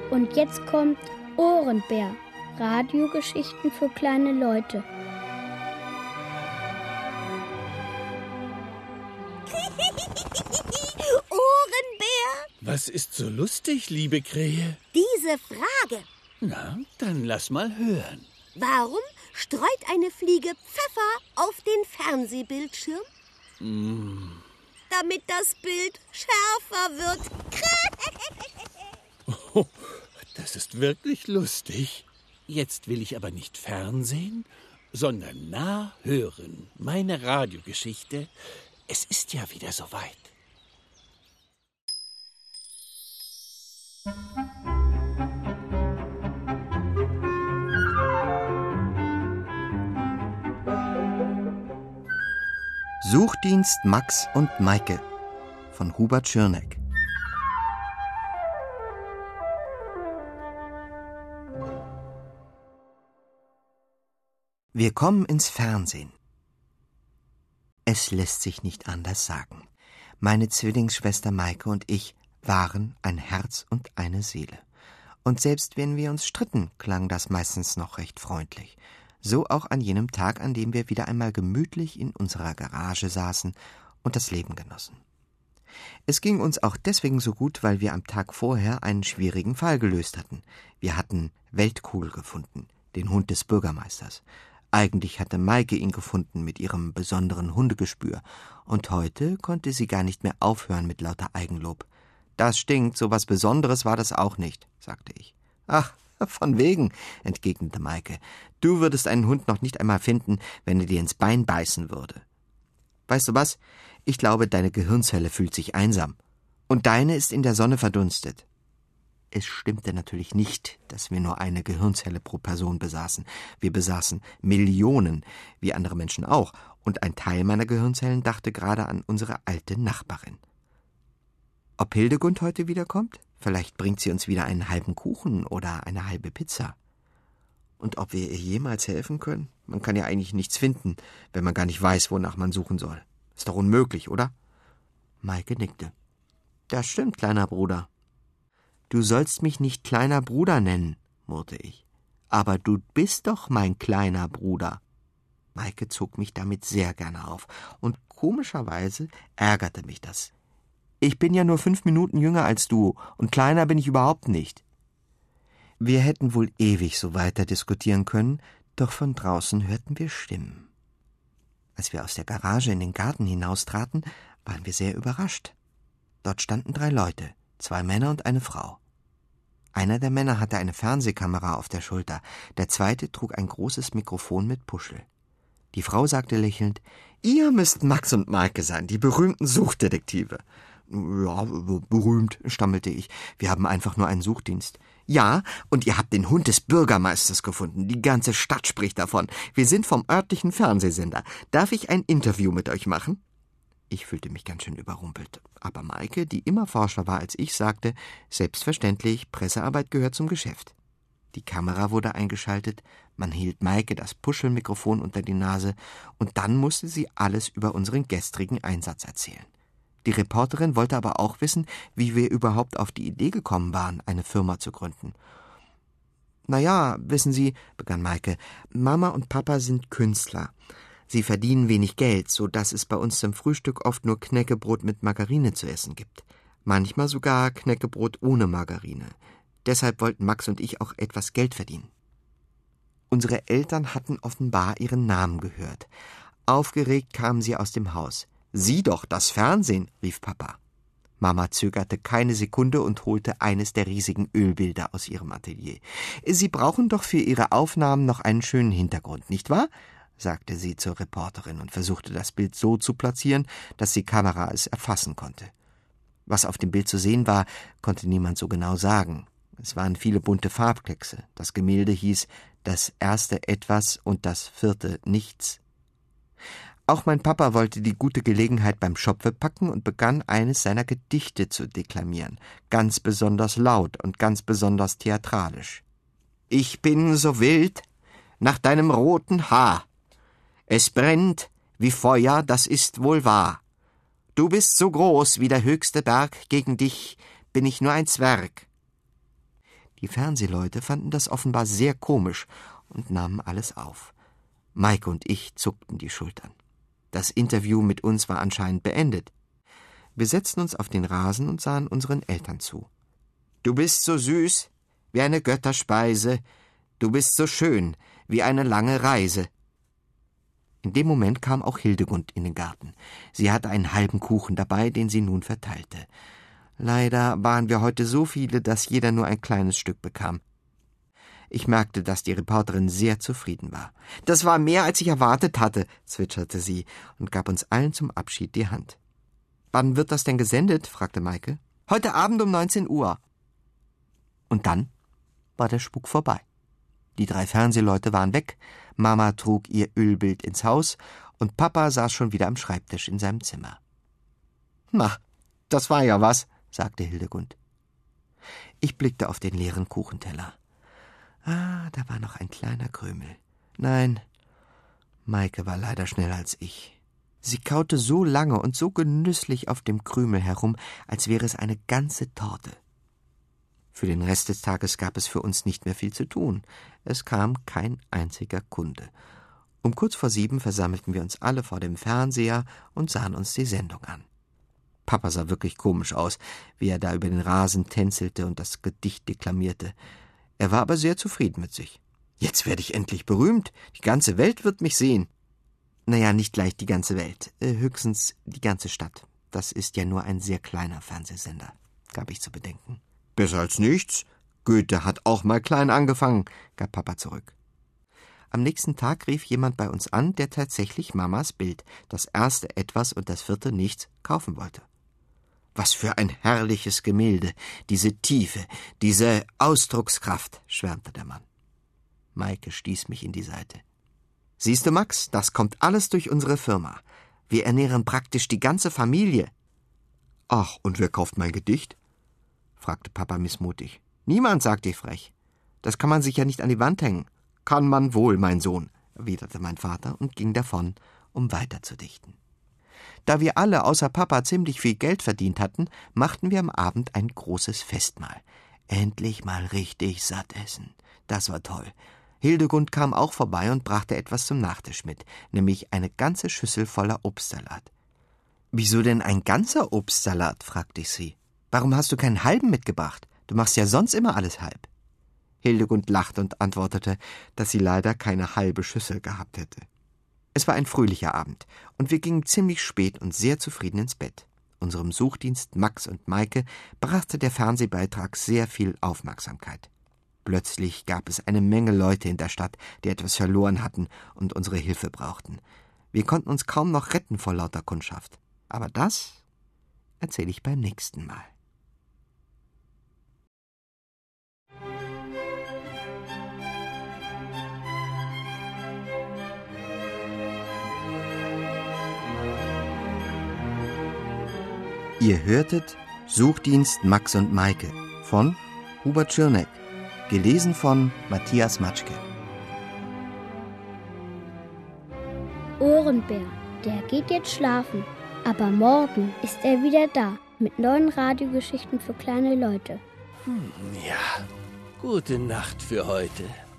Und jetzt kommt Ohrenbär. Radiogeschichten für kleine Leute. Ohrenbär? Was ist so lustig, liebe Krähe? Diese Frage. Na, dann lass mal hören. Warum streut eine Fliege Pfeffer auf den Fernsehbildschirm? Damit das Bild schärfer wird. Oh, das ist wirklich lustig. Jetzt will ich aber nicht Fernsehen, sondern nah hören. Meine Radiogeschichte. Es ist ja wieder soweit. Suchdienst Max und Maike von Hubert Schirneck. Wir kommen ins Fernsehen. Es lässt sich nicht anders sagen. Meine Zwillingsschwester Maike und ich waren ein Herz und eine Seele. Und selbst wenn wir uns stritten, klang das meistens noch recht freundlich. So auch an jenem Tag, an dem wir wieder einmal gemütlich in unserer Garage saßen und das Leben genossen. Es ging uns auch deswegen so gut, weil wir am Tag vorher einen schwierigen Fall gelöst hatten. Wir hatten Weltkohl gefunden, den Hund des Bürgermeisters. Eigentlich hatte Maike ihn gefunden mit ihrem besonderen Hundegespür. Und heute konnte sie gar nicht mehr aufhören mit lauter Eigenlob. »Das stinkt, so was Besonderes war das auch nicht«, sagte ich. »Ach, von wegen«, entgegnete Maike. »Du würdest einen Hund noch nicht einmal finden, wenn er dir ins Bein beißen würde.« »Weißt du was? Ich glaube, deine Gehirnzelle fühlt sich einsam. Und deine ist in der Sonne verdunstet.« Es stimmte natürlich nicht, dass wir nur eine Gehirnzelle pro Person besaßen. Wir besaßen Millionen, wie andere Menschen auch. Und ein Teil meiner Gehirnzellen dachte gerade an unsere alte Nachbarin. Ob Hildegund heute wiederkommt? Vielleicht bringt sie uns wieder einen halben Kuchen oder eine halbe Pizza. Und ob wir ihr jemals helfen können? Man kann ja eigentlich nichts finden, wenn man gar nicht weiß, wonach man suchen soll. Ist doch unmöglich, oder? Maike nickte. Das stimmt, kleiner Bruder. Du sollst mich nicht kleiner Bruder nennen, murrte ich. Aber du bist doch mein kleiner Bruder. Maike zog mich damit sehr gerne auf. Und komischerweise ärgerte mich das. Ich bin ja nur 5 Minuten jünger als du und kleiner bin ich überhaupt nicht. Wir hätten wohl ewig so weiter diskutieren können, doch von draußen hörten wir Stimmen. Als wir aus der Garage in den Garten hinaustraten, waren wir sehr überrascht. Dort standen 3 Leute, 2 Männer und eine Frau. Einer der Männer hatte eine Fernsehkamera auf der Schulter, der zweite trug ein großes Mikrofon mit Puschel. Die Frau sagte lächelnd, »Ihr müsst Max und Maike sein, die berühmten Suchdetektive.« »Ja, berühmt«, stammelte ich. »Wir haben einfach nur einen Suchdienst.« »Ja, und ihr habt den Hund des Bürgermeisters gefunden. Die ganze Stadt spricht davon. Wir sind vom örtlichen Fernsehsender. Darf ich ein Interview mit euch machen?« Ich fühlte mich ganz schön überrumpelt. Aber Maike, die immer forscher war als ich, sagte, selbstverständlich, Pressearbeit gehört zum Geschäft. Die Kamera wurde eingeschaltet, man hielt Maike das Puschelmikrofon unter die Nase und dann musste sie alles über unseren gestrigen Einsatz erzählen. Die Reporterin wollte aber auch wissen, wie wir überhaupt auf die Idee gekommen waren, eine Firma zu gründen. »Naja, wissen Sie«, begann Maike, »Mama und Papa sind Künstler. Sie verdienen wenig Geld, so dass es bei uns zum Frühstück oft nur Knäckebrot mit Margarine zu essen gibt. Manchmal sogar Knäckebrot ohne Margarine. Deshalb wollten Max und ich auch etwas Geld verdienen.« Unsere Eltern hatten offenbar ihren Namen gehört. Aufgeregt kamen sie aus dem Haus. »Sieh doch, das Fernsehen«, rief Papa. Mama zögerte keine Sekunde und holte eines der riesigen Ölbilder aus ihrem Atelier. »Sie brauchen doch für Ihre Aufnahmen noch einen schönen Hintergrund, nicht wahr?« sagte sie zur Reporterin und versuchte das Bild so zu platzieren, dass die Kamera es erfassen konnte. Was auf dem Bild zu sehen war, konnte niemand so genau sagen. Es waren viele bunte Farbkleckse. Das Gemälde hieß »Das erste Etwas und das vierte Nichts«. Auch mein Papa wollte die gute Gelegenheit beim Schopfe packen und begann eines seiner Gedichte zu deklamieren, ganz besonders laut und ganz besonders theatralisch. »Ich bin so wild nach deinem roten Haar. Es brennt wie Feuer, das ist wohl wahr. Du bist so groß wie der höchste Berg, gegen dich bin ich nur ein Zwerg.« Die Fernsehleute fanden das offenbar sehr komisch und nahmen alles auf. Maike und ich zuckten die Schultern. Das Interview mit uns war anscheinend beendet. Wir setzten uns auf den Rasen und sahen unseren Eltern zu. »Du bist so süß, wie eine Götterspeise. Du bist so schön, wie eine lange Reise.« In dem Moment kam auch Hildegund in den Garten. Sie hatte einen halben Kuchen dabei, den sie nun verteilte. Leider waren wir heute so viele, dass jeder nur ein kleines Stück bekam. Ich merkte, dass die Reporterin sehr zufrieden war. »Das war mehr, als ich erwartet hatte«, zwitscherte sie und gab uns allen zum Abschied die Hand. »Wann wird das denn gesendet?« fragte Maike. »Heute Abend um 19 Uhr.« Und dann war der Spuk vorbei. Die 3 Fernsehleute waren weg, Mama trug ihr Ölbild ins Haus und Papa saß schon wieder am Schreibtisch in seinem Zimmer. »Na, das war ja was«, sagte Hildegund. Ich blickte auf den leeren Kuchenteller. Da war noch ein kleiner Krümel. Nein, Maike war leider schneller als ich. Sie kaute so lange und so genüsslich auf dem Krümel herum, als wäre es eine ganze Torte. Für den Rest des Tages gab es für uns nicht mehr viel zu tun. Es kam kein einziger Kunde. Um kurz vor 7 versammelten wir uns alle vor dem Fernseher und sahen uns die Sendung an. Papa sah wirklich komisch aus, wie er da über den Rasen tänzelte und das Gedicht deklamierte. Er war aber sehr zufrieden mit sich. »Jetzt werde ich endlich berühmt. Die ganze Welt wird mich sehen.« »Naja, nicht gleich die ganze Welt. Höchstens die ganze Stadt. Das ist ja nur ein sehr kleiner Fernsehsender«, gab ich zu bedenken. »Besser als nichts. Goethe hat auch mal klein angefangen«, gab Papa zurück. Am nächsten Tag rief jemand bei uns an, der tatsächlich Mamas Bild, das erste Etwas und das 4. Nichts, kaufen wollte. »Was für ein herrliches Gemälde, diese Tiefe, diese Ausdruckskraft«, schwärmte der Mann. Maike stieß mich in die Seite. »Siehst du, Max, das kommt alles durch unsere Firma. Wir ernähren praktisch die ganze Familie.« »Ach, und wer kauft mein Gedicht?« fragte Papa missmutig. »Niemand«, sagte ich frech. »Das kann man sich ja nicht an die Wand hängen.« »Kann man wohl, mein Sohn«, erwiderte mein Vater und ging davon, um weiterzudichten. Da wir alle außer Papa ziemlich viel Geld verdient hatten, machten wir am Abend ein großes Festmahl. Endlich mal richtig satt essen. Das war toll. Hildegund kam auch vorbei und brachte etwas zum Nachtisch mit, nämlich eine ganze Schüssel voller Obstsalat. »Wieso denn ein ganzer Obstsalat?«, fragte ich sie. »Warum hast du keinen halben mitgebracht? Du machst ja sonst immer alles halb.« Hildegund lachte und antwortete, dass sie leider keine halbe Schüssel gehabt hätte. Es war ein fröhlicher Abend, und wir gingen ziemlich spät und sehr zufrieden ins Bett. Unserem Suchdienst Max und Maike brachte der Fernsehbeitrag sehr viel Aufmerksamkeit. Plötzlich gab es eine Menge Leute in der Stadt, die etwas verloren hatten und unsere Hilfe brauchten. Wir konnten uns kaum noch retten vor lauter Kundschaft. Aber das erzähle ich beim nächsten Mal. Ihr hörtet Suchdienst Max und Maike von Hubert Schirneck, gelesen von Matthias Matschke. Ohrenbär, der geht jetzt schlafen, aber morgen ist er wieder da mit neuen Radiogeschichten für kleine Leute. Ja, gute Nacht für heute.